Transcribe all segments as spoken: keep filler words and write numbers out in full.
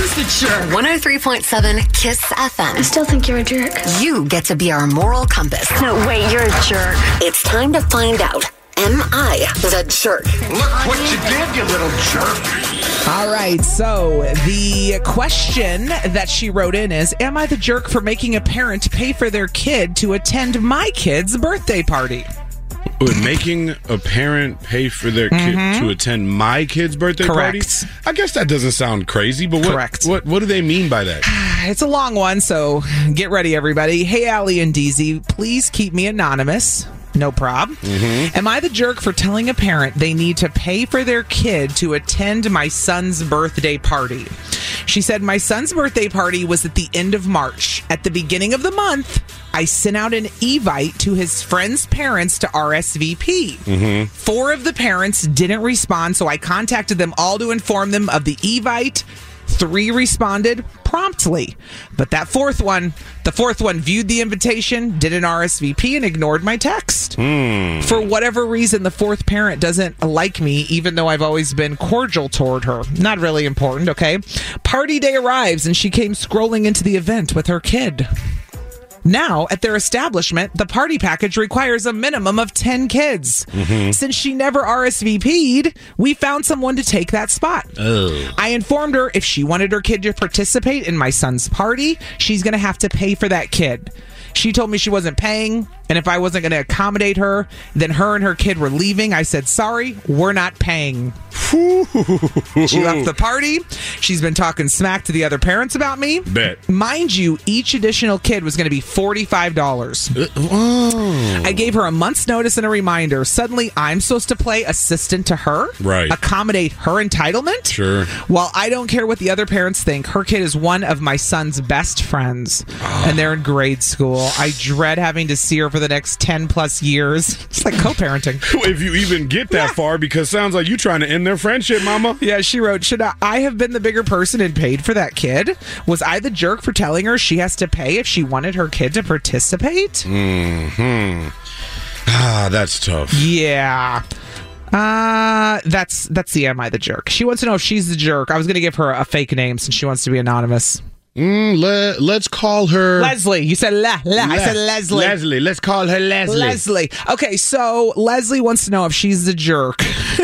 Who's the jerk? one oh three point seven KISS F M. I still think you're a jerk. You get to be our moral compass. No, wait, you're a jerk. It's time to find out. Am I the jerk? Look what you did, you little jerk. All right, so the question that she wrote in is, am I the jerk for making a parent pay for their kid to attend my kid's birthday party? Wait, making a parent pay for their kid mm-hmm. to attend my kid's birthday Correct. party? I guess that doesn't sound crazy, but what, Correct. what what do they mean by that? It's a long one, so get ready, everybody. Hey, Allie and Deezy, please keep me anonymous. No prob. Mm-hmm. Am I the jerk for telling a parent they need to pay for their kid to attend my son's birthday party? She said, my son's birthday party was at the end of March. At the beginning of the month, I sent out an evite to his friend's parents to R S V P. Mm-hmm. Four of the parents didn't respond, so I contacted them all to inform them of the evite. Three responded promptly, but that fourth one, the fourth one viewed the invitation, did an R S V P, and ignored my text. Mm. For whatever reason, the fourth parent doesn't like me, even though I've always been cordial toward her. Not really important, okay? Party day arrives, and she came scrolling into the event with her kid. Now, at their establishment, the party package requires a minimum of ten kids. Mm-hmm. Since she never R S V P'd, we found someone to take that spot. Oh. I informed her if she wanted her kid to participate in my son's party, she's going to have to pay for that kid. She told me she wasn't paying, and if I wasn't going to accommodate her, then her and her kid were leaving. I said, sorry, we're not paying. She left the party. She's been talking smack to the other parents about me. Bet. Mind you, each additional kid was going to be forty-five dollars. Uh, oh. I gave her a month's notice and a reminder. Suddenly, I'm supposed to play assistant to her? Right. Accommodate her entitlement? Sure. Well, I don't care what the other parents think. Her kid is one of my son's best friends, oh. and they're in grade school. I dread having to see her for the next ten plus years. It's like co-parenting. If you even get that yeah. far, because it sounds like you're trying to end their friendship, mama. Yeah, she wrote, should I have been the bigger person and paid for that kid? Was I the jerk for telling her she has to pay if she wanted her kid to participate? Mm-hmm. Ah, that's tough. Yeah. Uh, that's that's the am I the jerk. She wants to know if she's the jerk. I was going to give her a fake name since she wants to be anonymous. Mm, le- let's call her Leslie. You said le, le. I said Leslie. Leslie. Let's call her Leslie. Leslie. Okay, so Leslie wants to know if she's the jerk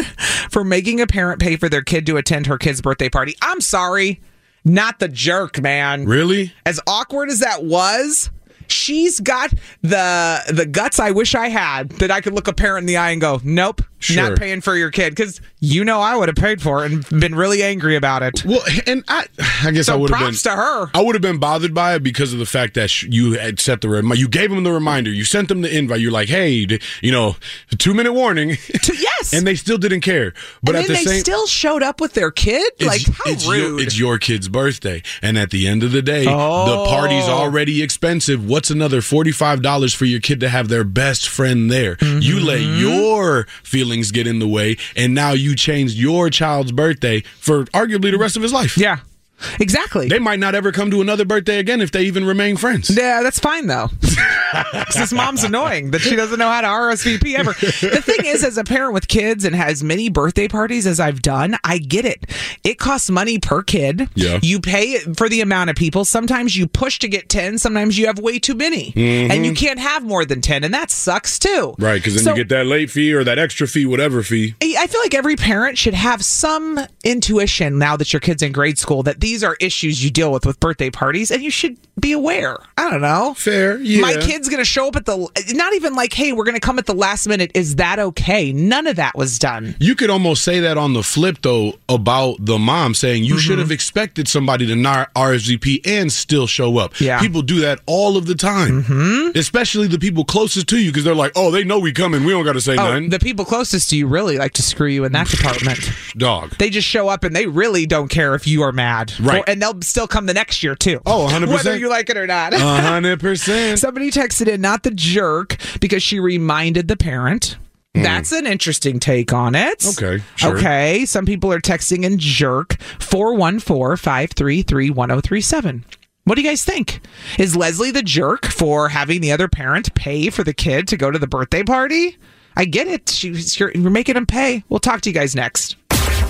for making a parent pay for their kid to attend her kid's birthday party. I'm sorry, not the jerk, man. Really? As awkward as that was, she's got the the guts I wish I had, that I could look a parent in the eye and go, nope, sure. Not paying for your kid, because you know I would have paid for it and been really angry about it. Well, and I, I guess so I would have been. Props to her. I would have been bothered by it because of the fact that sh- you had set the rem- you gave them the reminder, you sent them the invite. You're like, hey, d- you know, two minute warning. Yes, and they still didn't care. But and at then the they same, still showed up with their kid. Like, how it's rude! Your, it's your kid's birthday, and at the end of the day, oh. the party's already expensive. What's another forty-five dollars for your kid to have their best friend there? Mm-hmm. You let your feelings get in the way, and now you changed your child's birthday for arguably the rest of his life. Yeah, exactly. They might not ever come to another birthday again if they even remain friends. Yeah, that's fine, though. Because his mom's annoying that she doesn't know how to R S V P ever. The thing is, as a parent with kids and has many birthday parties as I've done, I get it. It costs money per kid. Yeah. You pay for the amount of people. Sometimes you push to get ten. Sometimes you have way too many. Mm-hmm. And you can't have more than ten. And that sucks, too. Right, because then so, you get that late fee or that extra fee, whatever fee. I feel like every parent should have some intuition now that your kid's in grade school that these are issues you deal with with birthday parties, and you should be aware. I don't know. Fair, yeah. My kid's going to show up at the, not even like, hey, we're going to come at the last minute. Is that okay? None of that was done. You could almost say that on the flip, though, about the mom saying you mm-hmm. should have expected somebody to not R S V P and still show up. Yeah. People do that all of the time, mm-hmm. especially the people closest to you, because they're like, oh, they know we coming. We don't got to say oh, nothing. The people closest to you really like to screw you in that department. Dog. They just show up and they really don't care if you are mad. Right. Or, and they'll still come the next year, too. Oh, one hundred percent. Whether you like it or not. one hundred percent. Somebody texted in, not the jerk, because she reminded the parent. Mm. That's an interesting take on it. Okay, sure. Okay, some people are texting in jerk, four one four, five three three, one zero three seven. What do you guys think? Is Leslie the jerk for having the other parent pay for the kid to go to the birthday party? I get it. She's, you're, you're making them pay. We'll talk to you guys next.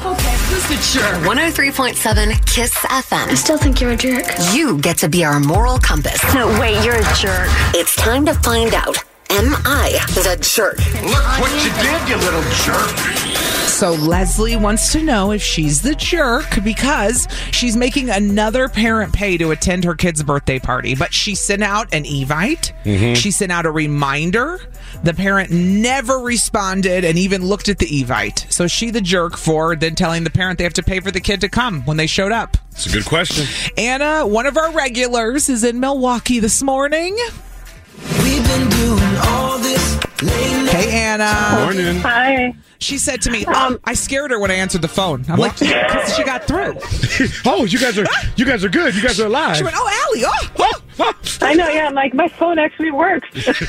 Okay, who's the jerk? one oh three point seven Kiss F M. I still think you're a jerk. You get to be our moral compass. No, wait, you're a jerk. It's time to find out. Am I the jerk? Look what you did, you little jerk. So Leslie wants to know if she's the jerk because she's making another parent pay to attend her kid's birthday party. But she sent out an Evite. Mm-hmm. She sent out a reminder. The parent never responded and even looked at the Evite. So is she the jerk for then telling the parent they have to pay for the kid to come when they showed up? It's a good question. Anna, one of our regulars, is in Milwaukee this morning. We've been doing all this lately. Hey, Anna. Morning. Hi. She said to me, um, I scared her when I answered the phone. I'm What? like, because she got through. Oh, you guys are you guys are good. You guys are alive. She went, oh, Allie, oh, oh, oh. I know, yeah, like my phone actually works.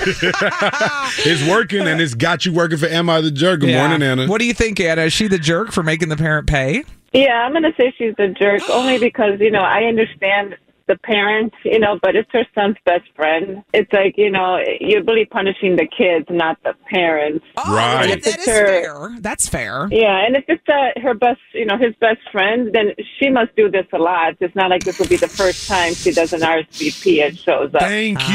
It's working, and it's got you working for Am I the Jerk. Good Yeah. morning, Anna. What do you think, Anna? Is she the jerk for making the parent pay? Yeah, I'm going to say she's the jerk only because, you know, I understand the parent, you know, but it's her son's best friend. It's like, you know, you're really punishing the kids, not the parents. Oh, Right. that- that is Her- fair. That's fair. Yeah, and if it's uh, her best, you know, his best friend, then she must do this a lot. It's not like this will be the first time she does an R S V P and shows up. Thank you.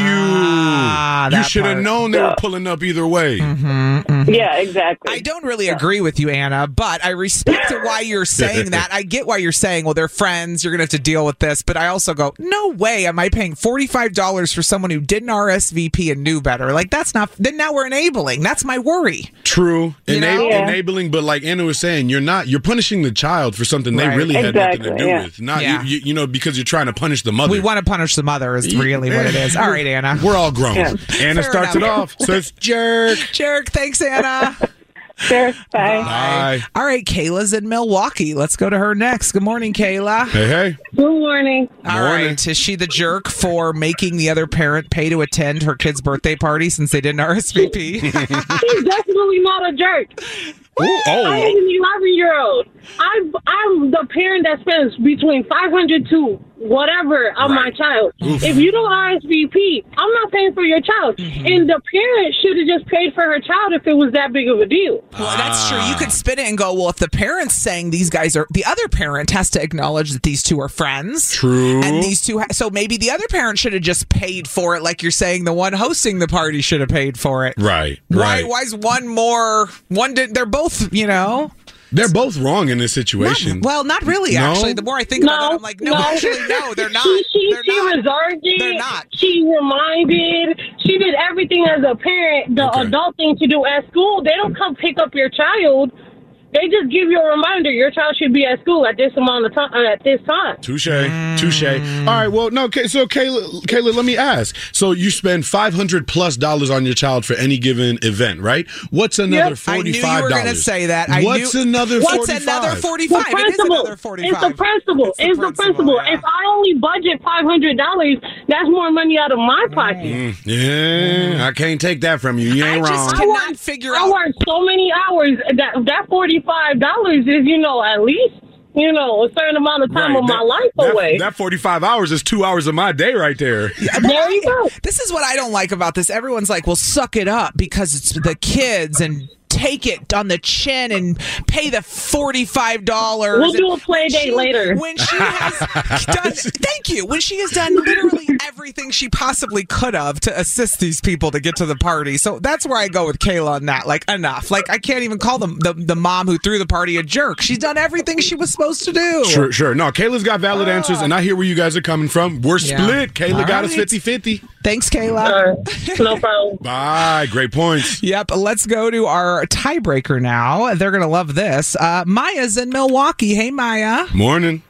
Ah, you that should have part. known they were Yeah. pulling up either way. Yeah, exactly. I don't really agree with you, Anna, but I respect why you're saying that. I get why you're saying, well, they're friends. You're going to have to deal with this. But I also go, no way am I paying forty-five dollars for someone who didn't R S V P and knew better. Like, that's not, then now we're enabling. That's my worry. True. You Ena- know? Yeah. Enabling, but like Anna was saying, you're not, you're punishing the child for something they Right. really had nothing to Exactly, do yeah. with. Not, Yeah. you, you, you know, because you're trying to punish the mother. We want to punish the mother is really what it is. All right, Anna. We're all grown. Yeah. Anna Fair starts enough. it off. Says, jerk. Jerk. Thanks, Anna. Sure, bye. Bye. All right, Kayla's in Milwaukee. Let's go to her next. Good morning, Kayla. Hey, hey. Good morning. All Morning. right. Is she the jerk for making the other parent pay to attend her kid's birthday party since they didn't R S V P? He's definitely not a jerk. Ooh, I oh. am an eleven-year-old. I'm I'm the parent that spends between five hundred to whatever on my Right. child. Oof. If you don't R S V P, I'm not paying for your child. Mm-hmm. And the parent should have just paid for her child if it was that big of a deal. Well, that's true. You could spin it and go, well, if the parent's saying these guys are, the other parent has to acknowledge that these two are friends. True. And these two, ha- so maybe the other parent should have just paid for it, like you're saying the one hosting the party should have paid for it. Right. Why, Right. why is one more, one did, they're both, you know. They're both wrong in this situation. Not- well, not really, No? actually. The more I think about it, I'm like, no, no. actually, no, they're not. She, she, they're she not. reserved it. They're not. She reminded. She did everything as a parent, the Okay. adult thing to do at school. They don't come pick up your child. They just give you a reminder. Your child should be at school at this amount of time. Uh, at this time. Touche, touche. All right, well, no, okay, so Kayla, Kayla, let me ask. So you spend five hundred plus dollars on your child for any given event, right? What's another Yep. I knew forty-five dollars? you were going to say that. I What's knew, another What's forty-five? another The forty-five? It is principle. another forty-five. It's the principle. It's the It's the principle. yeah. If I only budget five hundred dollars, that's more money out of my pocket. Mm, yeah, I can't take that from you. You ain't I just wrong. cannot figure I out. work so many hours. That that forty five dollars is, you know, at least, you know, a certain amount of time Right, of my that- life that, away. That forty-five hours is two hours of my day right there. There you go. This is what I don't like about this. Everyone's like, well, suck it up because it's the kids and take it on the chin and pay the forty-five dollars. We'll do a play When date she- later. When she has done, thank you, when she has done literally everything she possibly could have to assist these people to get to the party. So that's where I go with Kayla on that. Like, enough. Like, I can't even call them the, the mom who threw the party a jerk. She's done everything she was supposed to do. Sure, sure. No, Kayla's got valid answers, and I hear where you guys are coming from. We're Yeah. split. Kayla All got us right. fifty-fifty. Thanks, Kayla. Uh, no problem. Bye. Great points. Yep, let's go to our tiebreaker now. They're going to love this. Uh, Maya's in Milwaukee. Hey, Maya. Morning.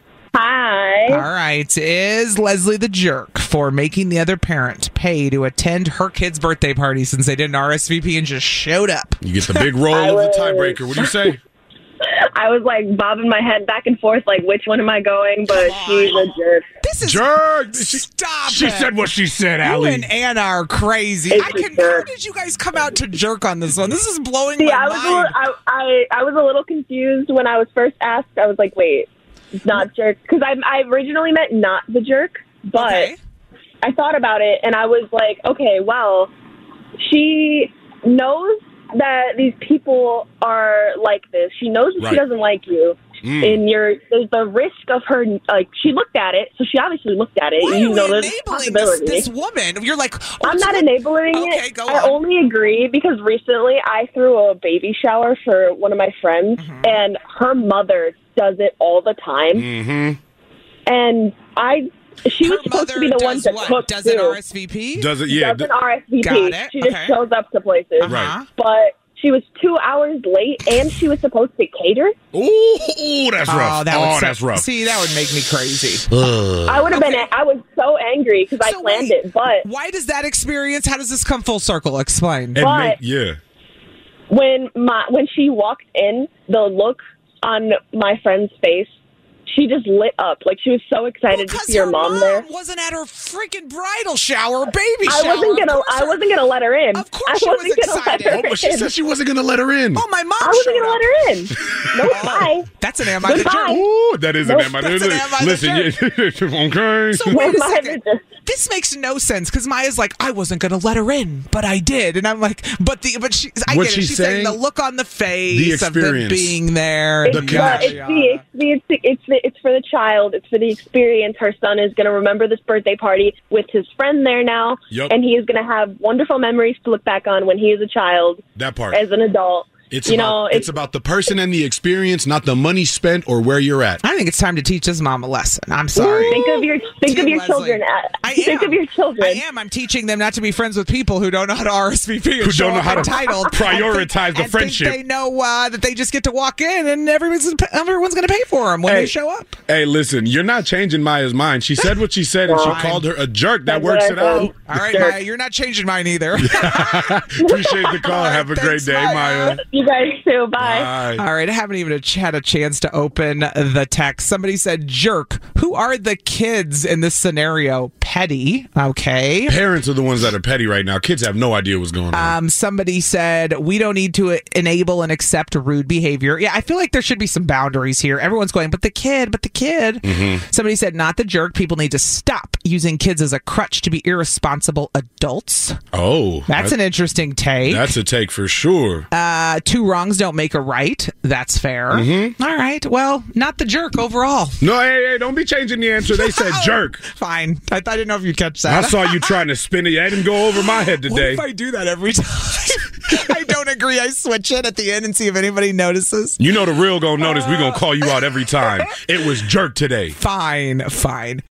Hi. All right. Is Leslie the jerk for making the other parent pay to attend her kid's birthday party since they didn't R S V P and just showed up? You get the big roll I of the was- tiebreaker. What do you say? I was like bobbing my head back and forth, like which one am I going? But she's a jerk. This is Jerk. She, stop. she it. said what she said, You Allie. and Anna are crazy. It's I a can. How jerk. did you guys come out to jerk on this one? This is blowing See, my I was a little, mind. I, I I was a little confused when I was first asked. I was like, wait, it's not jerk because I I originally meant not the jerk, but Okay. I thought about it and I was like, okay, well, she knows that these people are like this. She knows that Right. she doesn't like you. Mm. And you're there's the risk of her, like, she looked at it, so she obviously looked at it. Why you are know, we there's a enabling possibility. this, this woman? You're like, oh, I'm not what? enabling Okay, it. go I on. only agree because recently I threw a baby shower for one of my friends, Mm-hmm. and her mother does it all the time. Mm-hmm. And I, she Her was supposed to be mother the one does to what? cook Does too. an R S V P? Does it? She Yeah. doesn't R S V P. Got it. She just Okay. shows up to places. Uh-huh. But she was two hours late, and she was supposed to cater. Ooh, ooh, that's rough. Oh, that would oh suck. that's rough. See, that would make me crazy. I would have Okay. been. I was so angry because I So planned wait, it. But why does that experience? How does this come full circle? Explain. And But- make- yeah. when my when she walked in, the look on my friend's face, she just lit up. Like, she was so excited to Because see her her mom, mom there. wasn't at her freaking bridal shower, baby I shower. wasn't Of gonna. course I her- wasn't gonna let her in. Of course I she was wasn't gonna excited. let her Oh, but she in. said she wasn't going to let her in. Oh, my mom. I wasn't showed gonna up. let her in. No, bye. That's an am I the Goodbye. jerk? Ooh, that is Nope, an am I that's an am I the Listen, yeah, okay. So wait a My second. goodness. This makes no sense because Maya's like, I wasn't gonna let her in, but I did, and I'm like, but the but she, I What's get it. she She's saying saying? the look on the face The of them experience. being there. It's, The the, connection. it's, the, it's, the, it's, the, it's, the, it's for the child. It's for the experience. Her son is going to remember this birthday party with his friend there now, Yup. and he is going to have wonderful memories to look back on when he is a child, That part. as an adult. It's you about, know, it's, it's, about the person and the experience, not the money spent or where you're at. I think it's time to teach his mom a lesson. I'm sorry. think of your think Team of your Leslie. children. At, I think am. of your children. I am. I'm teaching them not to be friends with people who don't know how to R S V P and Who show don't know up how to entitled. prioritize and the think, friendship. And think they know uh, that they just get to walk in and everyone's everyone's going to pay for them when Hey. they show up. Hey, listen, you're not changing Maya's mind. She said what she said, and she Fine. called her a jerk. That That's works what it I out. said. All right, Jerk. Maya, you're not changing mine either. Appreciate the call. All right, Have a great thanks, day, Maya. Maya. You guys too. Bye. Bye. All right, I haven't even a ch- had a chance to open the text. Somebody said, jerk. Who are the kids in this scenario? Petty. Okay. Parents are the ones that are petty right now. Kids have no idea what's going on. Um, somebody said, we don't need to enable and accept rude behavior. Yeah, I feel like there should be some boundaries here. Everyone's going, but the kid, but the kid. Mm-hmm. Somebody said, not the jerk. People need to stop using kids as a crutch to be irresponsible adults. oh, That's an interesting take. That's a take for sure. Uh, two wrongs don't make a right. That's fair. Mm-hmm. All right. Well, not the jerk overall. No, hey, hey, don't be changing the answer. They said jerk. Fine. I, I didn't know if you'd catch I that. saw you trying to spin it. I didn't go over my head What today. if I do that every time? I don't agree. I switch it at the end and see if anybody notices. You know the real gonna notice. We gonna call you out every time. It was jerk today. Fine, fine.